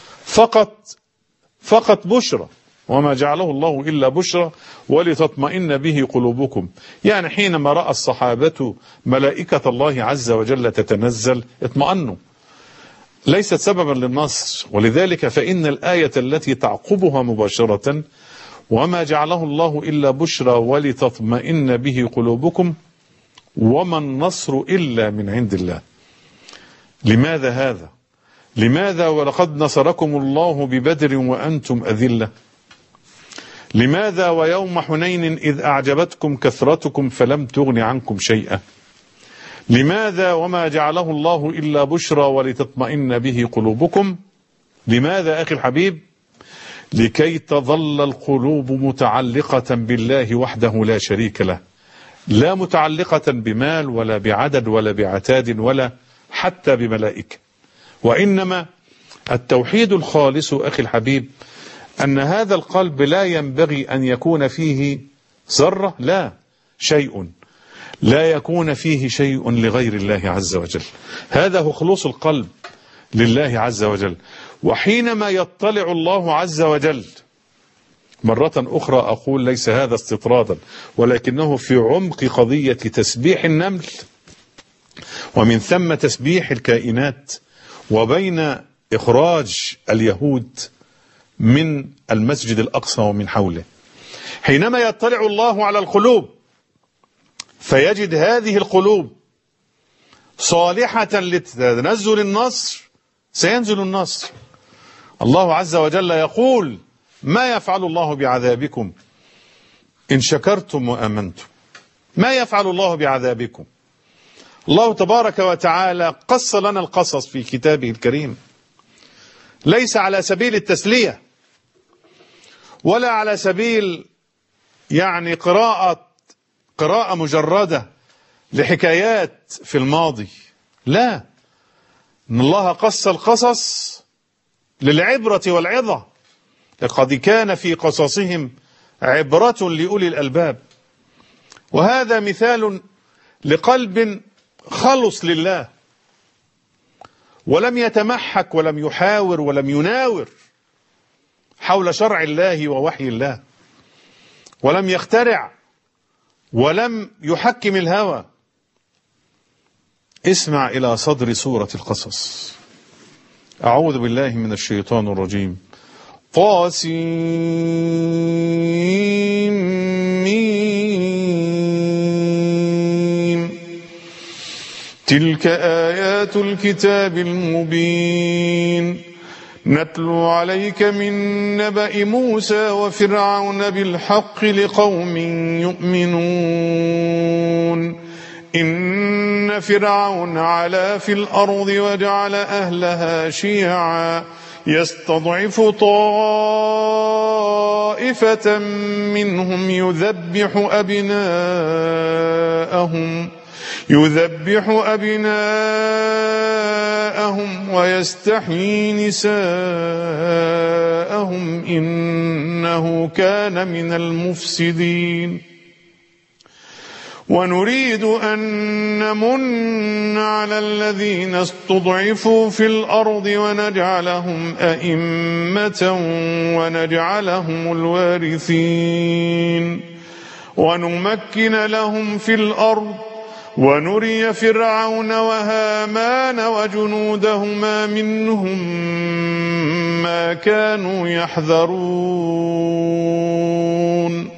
فقط بشرى. وما جعله الله إلا بشرى ولتطمئن به قلوبكم. يعني حينما رأى الصحابة ملائكة الله عز وجل تتنزل اطمأنوا، ليست سببا للنصر. ولذلك فإن الآية التي تعقبها مباشرة: وما جعله الله إلا بشرى ولتطمئن به قلوبكم وما النصر إلا من عند الله. لماذا هذا؟ لماذا ولقد نصركم الله ببدر وأنتم أذلة؟ لماذا ويوم حنين إذ أعجبتكم كثرتكم فلم تغن عنكم شيئا؟ لماذا وما جعله الله إلا بشرى ولتطمئن به قلوبكم؟ لماذا أخي الحبيب؟ لكي تظل القلوب متعلقة بالله وحده لا شريك له، لا متعلقة بمال ولا بعدد ولا بعتاد ولا حتى بملائكة. وإنما التوحيد الخالص أخي الحبيب أن هذا القلب لا ينبغي أن يكون فيه ذرة، لا شيء، لا يكون فيه شيء لغير الله عز وجل. هذا هو خلوص القلب لله عز وجل. وحينما يطلع الله عز وجل، مرة أخرى أقول ليس هذا استطرادا، ولكنه في عمق قضية تسبيح النمل، ومن ثم تسبيح الكائنات، وبين إخراج اليهود من المسجد الأقصى ومن حوله. حينما يطلع الله على القلوب فيجد هذه القلوب صالحة لتنزل النصر، سينزل النصر. الله عز وجل يقول: ما يفعل الله بعذابكم إن شكرتم وآمنتم. ما يفعل الله بعذابكم. الله تبارك وتعالى قص لنا القصص في كتابه الكريم، ليس على سبيل التسلية ولا على سبيل يعني قراءة مجردة لحكايات في الماضي، لا، إن الله قص القصص للعبرة والعظة. لقد كان في قصصهم عبرة لأولي الألباب. وهذا مثال لقلب خلص لله، ولم يتمحك ولم يحاور ولم يناور حول شرع الله ووحي الله، ولم يخترع ولم يحكم الهوى. اسمع إلى صدر سورة القصص. أعوذ بالله من الشيطان الرجيم. طاسيم. تلك آيات الكتاب المبين، نتلو عليك من نبأ موسى وفرعون بالحق لقوم يؤمنون. إن فرعون علا في الأرض وجعل أهلها شيعا يستضعف طائفة منهم يذبح أبناءهم ويستحيي نساءهم إنه كان من المفسدين. ونريد أن نمن على الذين استضعفوا في الأرض ونجعلهم أئمة ونجعلهم الوارثين ونمكن لهم في الأرض ونري فرعون وهامان وجنودهما منهم ما كانوا يحذرون.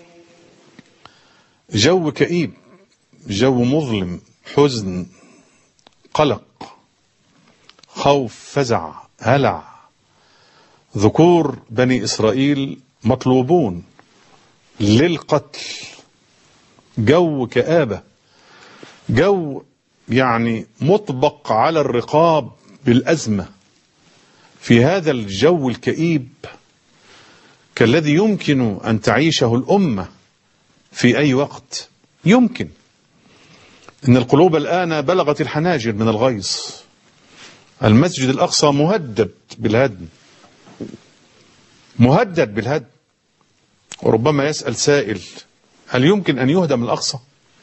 جو كئيب، جو مظلم، حزن، قلق، خوف، فزع، هلع. ذكور بني إسرائيل مطلوبون للقتل. جو كآبة، جو يعني مطبق على الرقاب بالأزمة. في هذا الجو الكئيب كالذي يمكن أن تعيشه الأمة في أي وقت، يمكن. إن القلوب الآن بلغت الحناجر من الغيظ. المسجد الأقصى مهدد بالهدم، مهدد بالهدم. وربما يسأل سائل: هل يمكن أن يهدم الأقصى؟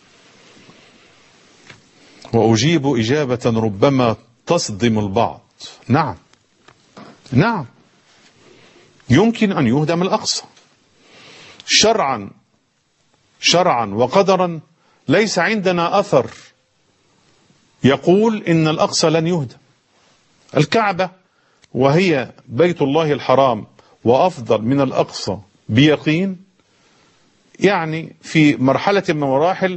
وأجيب إجابة ربما تصدم البعض: نعم، نعم، يمكن أن يهدم الأقصى. شرعا وقدرا ليس عندنا أثر يقول إن الأقصى لن يهدم. الكعبة وهي بيت الله الحرام وأفضل من الأقصى بيقين، يعني في مرحلة من المراحل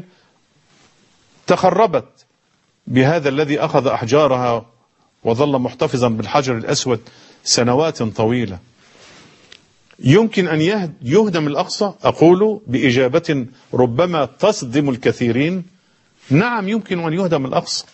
تخربت بهذا الذي أخذ أحجارها وظل محتفظا بالحجر الأسود سنوات طويلة. يمكن أن يهدم الأقصى؟ أقول بإجابة ربما تصدم الكثيرين: نعم، يمكن أن يهدم الأقصى.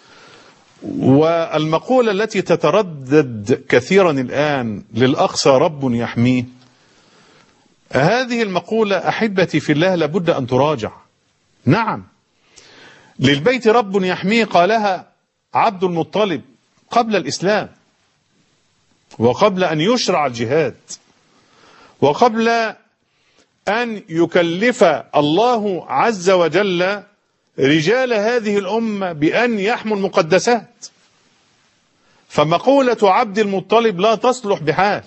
والمقولة التي تتردد كثيرا الآن: للأقصى رب يحميه، هذه المقولة أحبتي في الله لابد أن تراجع. نعم، للبيت رب يحميه قالها عبد المطلب قبل الإسلام، وقبل أن يشرع الجهاد، وقبل أن يكلف الله عز وجل رجال هذه الأمة بأن يحموا المقدسات. فمقولة عبد المطلب لا تصلح بحال.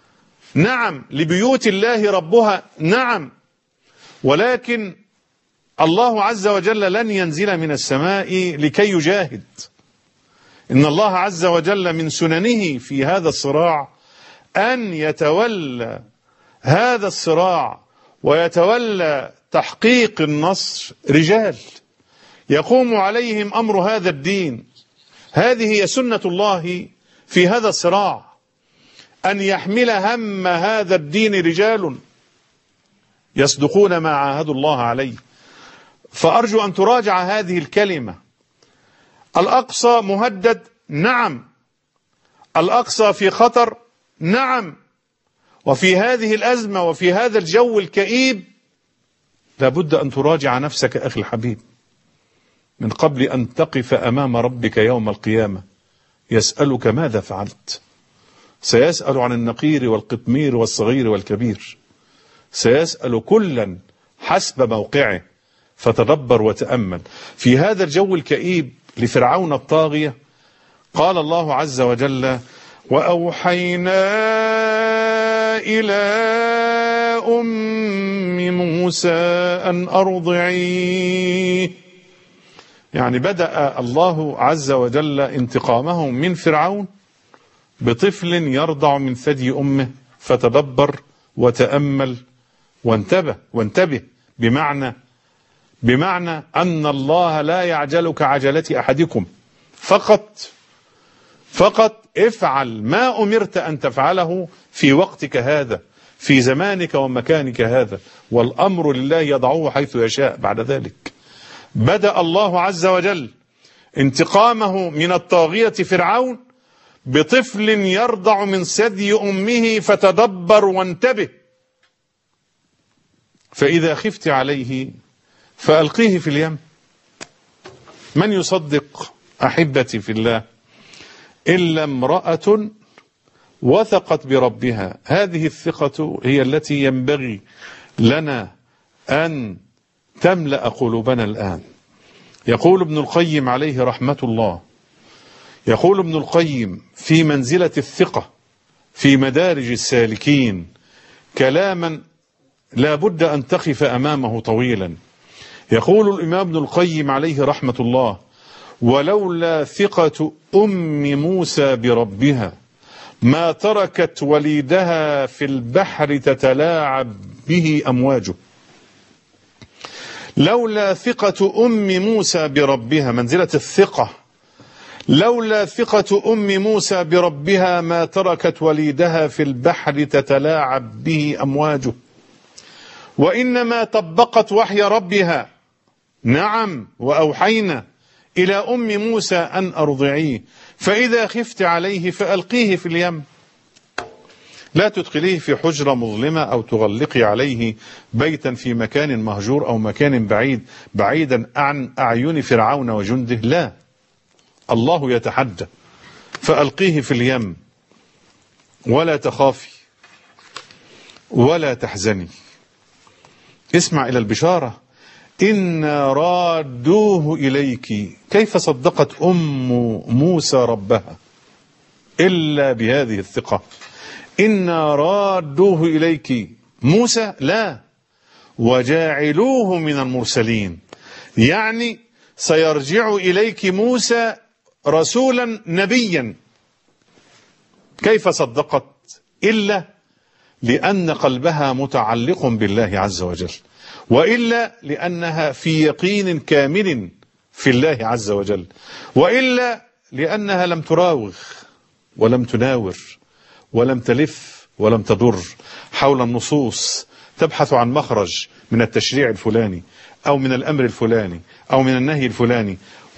نعم، لبيوت الله ربها، نعم، ولكن الله عز وجل لن ينزل من السماء لكي يجاهد. إن الله عز وجل من سننه في هذا الصراع أن يتولى هذا الصراع ويتولى تحقيق النصر رجال يقوم عليهم أمر هذا الدين. هذه هي سنة الله في هذا الصراع، أن يحمل هم هذا الدين رجال يصدقون ما عاهدوا الله عليه. فأرجو أن تراجع هذه الكلمة. الأقصى مهدد، نعم. الأقصى في خطر، نعم. وفي هذه الأزمة وفي هذا الجو الكئيب لابد أن تراجع نفسك أخي الحبيب من قبل أن تقف أمام ربك يوم القيامة يسألك ماذا فعلت. سيسأل عن النقير والقطمير والصغير والكبير، سيسأل كلا حسب موقعه. فتدبر وتأمل في هذا الجو الكئيب لفرعون الطاغية. قال الله عز وجل: وأوحينا إلى أم موسى أن أرضعيه. يعني بدأ الله عز وجل انتقامه من فرعون بطفل يرضع من ثدي أمه. فتدبر وتأمل وانتبه بمعنى أن الله لا يعجل كعجلة أحدكم. فقط افعل ما أمرت أن تفعله في وقتك هذا، في زمانك ومكانك هذا، والأمر لله يضعه حيث يشاء. بعد ذلك بدأ الله عز وجل انتقامه من الطاغية فرعون بطفل يرضع من ثدي أمه. فتدبر وانتبه. فإذا خفت عليه فألقيه في اليم. من يصدق أحبتي في الله إلا امرأة وثقت بربها. هذه الثقة هي التي ينبغي لنا أن تملأ قلوبنا الآن. يقول ابن القيم عليه رحمة الله، يقول ابن القيم في منزلة الثقة في مدارج السالكين كلاما لا بد أن تقف أمامه طويلا. يقول الإمام ابن القيم عليه رحمة الله: ولولا ثقة أم موسى بربها ما تركت وليدها في البحر تتلاعب به أمواجه. لولا ثقة أم موسى بربها، منزلة الثقة، لولا ثقة أم موسى بربها ما تركت وليدها في البحر تتلاعب به أمواجه، وإنما طبقت وحي ربها. نعم، وأوحينا إلى أم موسى أن أرضعيه فإذا خفت عليه فألقيه في اليم. لا تدخليه في حجرة مظلمة أو تغلقي عليه بيتا في مكان مهجور أو مكان بعيدا عن أعين فرعون وجنده. لا، الله يتحدى. فألقيه في اليم ولا تخافي ولا تحزني. اسمع إلى البشارة: إنا رادوه إليك. كيف صدقت أم موسى ربها إلا بهذه الثقة؟ إنا رادوه إليك. موسى لا، وجاعلوه من المرسلين، يعني سيرجع إليك موسى رسولا نبيا. كيف صدقت؟ إلا لأن قلبها متعلق بالله عز وجل، وإلا لأنها في يقين كامل في الله عز وجل، وإلا لأنها لم تراوغ ولم تناور ولم تلف ولم تدر حول النصوص تبحث عن مخرج من التشريع الفلاني أو من الأمر الفلاني أو من النهي الفلاني،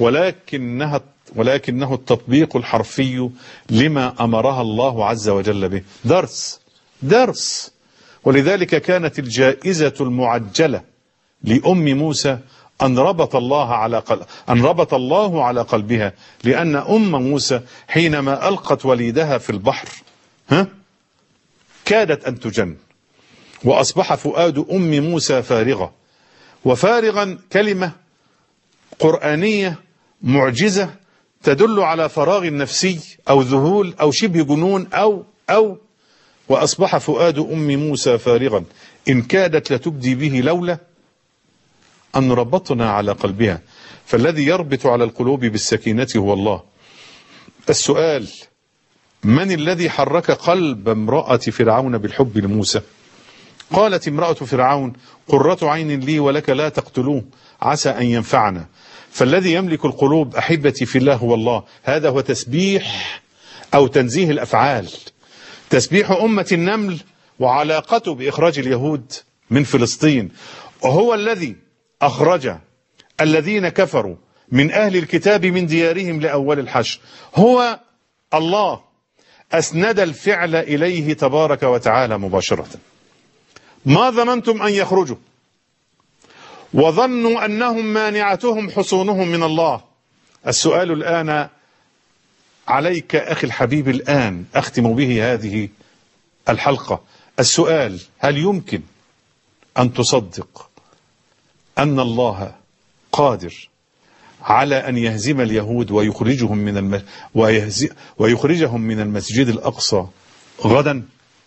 ولكنه التطبيق الحرفي لما أمرها الله عز وجل به. درس. ولذلك كانت الجائزة المعجلة لأم موسى أن ربط الله على قلبها، لأن أم موسى حينما ألقت وليدها في البحر كادت أن تجن، وأصبح فؤاد أم موسى فارغة. وفارغا كلمة قرآنية معجزة تدل على فراغ نفسي أو ذهول أو شبه جنون أو وأصبح فؤاد أم موسى فارغا إن كادت لتبدي به لولا أن ربطنا على قلبها، فالذي يربط على القلوب بالسكينة هو الله. السؤال: من الذي حرك قلب امرأة فرعون بالحب لموسى؟ قالت امرأة فرعون: قرة عين لي ولك لا تقتلوه عسى أن ينفعنا. فالذي يملك القلوب أحبتي في الله هو الله. هذا هو تسبيح أو تنزيه الأفعال، تسبيح أمة النمل وعلاقته بإخراج اليهود من فلسطين. وهو الذي أخرج الذين كفروا من أهل الكتاب من ديارهم لأول الحشر. هو الله أسند الفعل إليه تبارك وتعالى مباشرة. ما ظننتم أن يخرجوا وظنوا أنهم مانعتهم حصونهم من الله. السؤال الآن عليك أخي الحبيب، الآن أختم به هذه الحلقة. السؤال: هل يمكن أن تصدق أن الله قادر على أن يهزم اليهود ويخرجهم من المسجد الأقصى غدا؟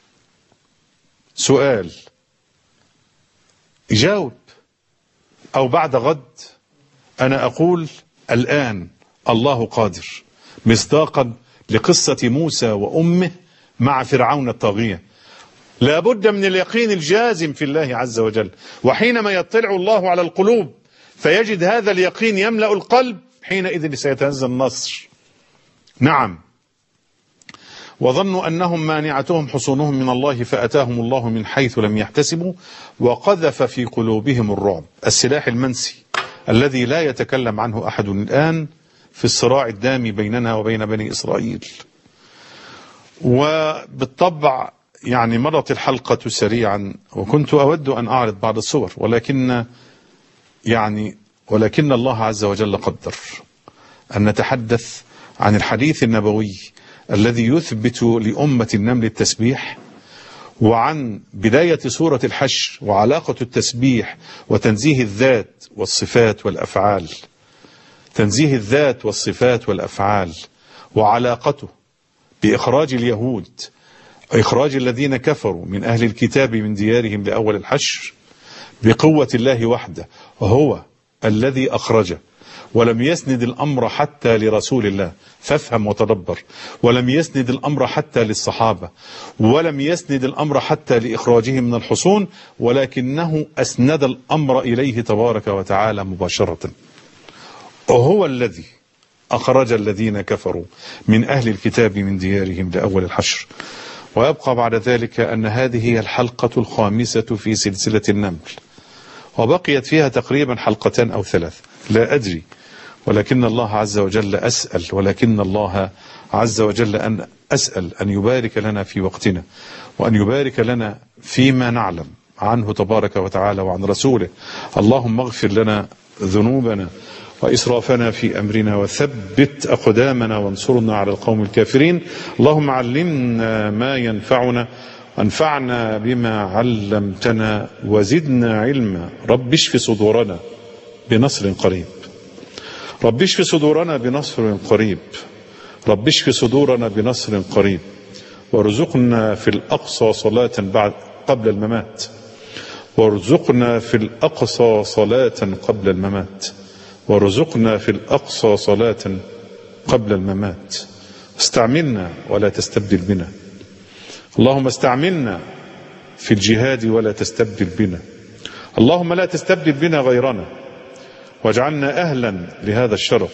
سؤال، جاوب. أو بعد غد؟ أنا أقول الآن الله قادر، مصداقا لقصة موسى وأمه مع فرعون الطاغية. لا بد من اليقين الجازم في الله عز وجل، وحينما يطلع الله على القلوب فيجد هذا اليقين يملأ القلب، حينئذ سيتنزل النصر. نعم، وظنوا أنهم مانعتهم حصونهم من الله فأتاهم الله من حيث لم يحتسبوا وقذف في قلوبهم الرعب. السلاح المنسي الذي لا يتكلم عنه أحد الآن في الصراع الدامي بيننا وبين بني إسرائيل. وبالطبع يعني مرت الحلقة سريعا، وكنت أود أن أعرض بعض الصور، ولكن الله عز وجل قدر أن نتحدث عن الحديث النبوي الذي يثبت لأمة النمل التسبيح، وعن بداية سورة الحشر وعلاقة التسبيح وتنزيه الذات والصفات والأفعال، تنزيه الذات والصفات والأفعال وعلاقته بإخراج اليهود، إخراج الذين كفروا من أهل الكتاب من ديارهم لأول الحشر بقوة الله وحده. وهو الذي أخرج، ولم يسند الأمر حتى لرسول الله، فافهم وتدبر، ولم يسند الأمر حتى للصحابة، ولم يسند الأمر حتى لإخراجهم من الحصون، ولكنه أسند الأمر إليه تبارك وتعالى مباشرة. وهو الذي أخرج الذين كفروا من أهل الكتاب من ديارهم لأول الحشر. ويبقى بعد ذلك أن هذه هي الحلقة الخامسة في سلسلة النمل، وبقيت فيها تقريبا حلقتان أو ثلاث، لا أدري، ولكن الله عز وجل أسأل، ولكن الله عز وجل أن أسأل أن يبارك لنا في وقتنا، وأن يبارك لنا فيما نعلم عنه تبارك وتعالى وعن رسوله. اللهم اغفر لنا ذنوبنا وإسرافنا في أمرنا، وثبت أقدامنا وانصرنا على القوم الكافرين. اللهم علمنا ما ينفعنا، وانفعنا بما علمتنا، وزدنا علما. رب اشف صدورنا بنصر قريب، رب اشف صدورنا بنصر قريب، رب اشف صدورنا بنصر قريب. وارزقنا في الأقصى صلاة قبل الممات، وارزقنا في الأقصى صلاة قبل الممات، وارزقنا في الأقصى صلاة قبل الممات. استعملنا ولا تستبدل بنا، اللهم استعملنا في الجهاد ولا تستبدل بنا، اللهم لا تستبدل بنا غيرنا، واجعلنا أهلا لهذا الشرف.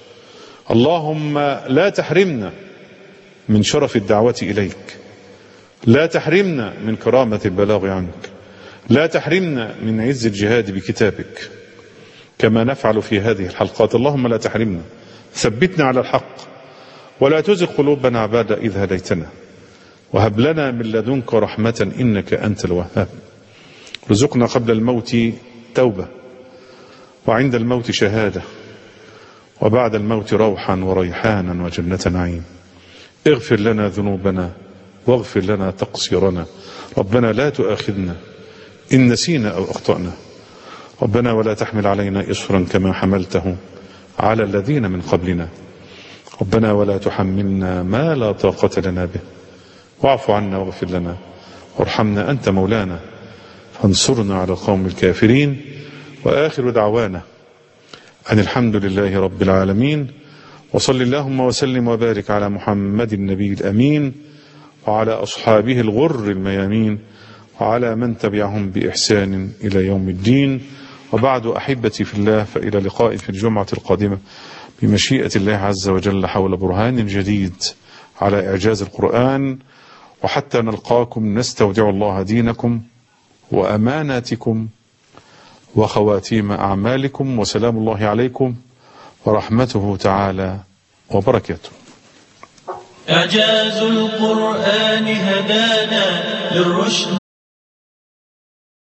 اللهم لا تحرمنا من شرف الدعوة إليك، لا تحرمنا من كرامة البلاغ عنك، لا تحرمنا من عز الجهاد بكتابك كما نفعل في هذه الحلقات. اللهم لا تحرمنا، ثبتنا على الحق، ولا تزغ قلوبنا بعد إذ هديتنا، وهب لنا من لدنك رحمة إنك أنت الوهاب. رزقنا قبل الموت توبة، وعند الموت شهادة، وبعد الموت روحا وريحانا وجنة نعيم. اغفر لنا ذنوبنا واغفر لنا تقصيرنا. ربنا لا تؤاخذنا إن نسينا أو أخطأنا. ربنا ولا تحمل علينا إصرا كما حملته على الذين من قبلنا. ربنا ولا تحملنا ما لا طاقة لنا به. واعف عنا واغفر لنا وارحمنا، أنت مولانا فانصرنا على القوم الكافرين. وآخر دعوانا أن الحمد لله رب العالمين، وصل اللهم وسلم وبارك على محمد النبي الأمين وعلى أصحابه الغر الميامين وعلى من تبعهم بإحسان إلى يوم الدين. وبعد أحبتي في الله، فإلى لقاء في الجمعة القادمة بمشيئة الله عز وجل حول برهان جديد على إعجاز القرآن. وحتى نلقاكم نستودع الله دينكم وأماناتكم وخواتيم أعمالكم، وسلام الله عليكم ورحمته تعالى وبركاته. إعجاز القرآن هدانا للرشد